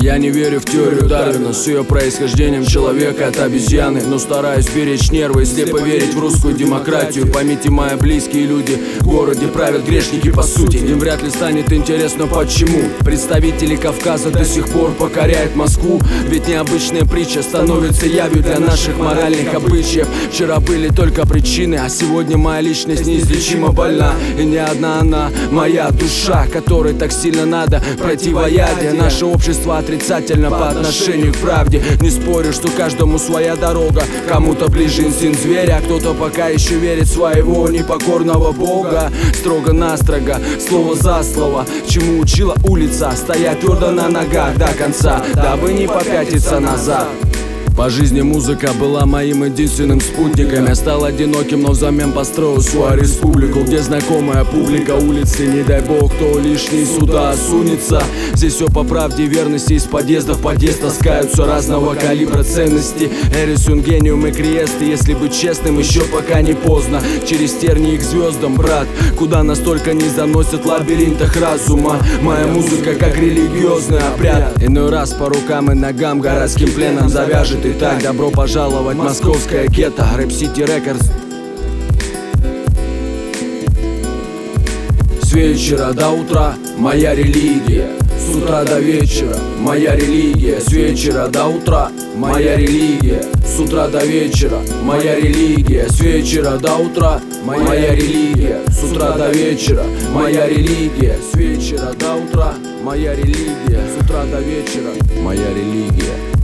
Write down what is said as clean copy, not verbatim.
Я не верю в теорию Дарвина с ее происхождением человека от обезьяны, но стараюсь беречь нервы и слепо верить в русскую демократию. Поймите, мои близкие люди, в городе правят грешники по сути. Им вряд ли станет интересно почему представители Кавказа до сих пор покоряют Москву. Ведь необычная притча становится явью для наших моральных обычаев. Вчера были только причины, а сегодня моя личность неизлечимо больна. И не одна она, моя душа, которой так сильно надо противоядие. Наше общество отрицательно по отношению к правде. Не спорю, что каждому своя дорога. Кому-то ближе инстинкт зверя, а кто-то пока еще верит в своего непокорного бога. Строго-настрого, слово за слово, чему учила улица: стоять твердо на ногах до конца, дабы не попятиться назад. По жизни музыка была моим единственным спутником. Я стал одиноким, но взамен построил свою республику, где знакомая публика улицы. Не дай бог, кто лишний сюда сунется. Здесь все по правде и верности. Из подъезда в подъезд таскаются разного калибра ценности. Эрисун, гениум и крест. Если быть честным, еще пока не поздно. Через тернии к звездам, брат, куда нас только не заносят в лабиринтах разума. Моя музыка как религиозный обряд. Иной раз по рукам и ногам городским пленом завяжет. Итак, добро пожаловать в московское гетто, Рэп Сити Рекордс. С вечера до утра моя религия, с утра до вечера моя религия. С вечера до утра моя религия, с утра до вечера моя религия. С вечера до утра моя религия, с утра до вечера моя религия. С вечера до утра моя религия, с утра до вечера моя религия.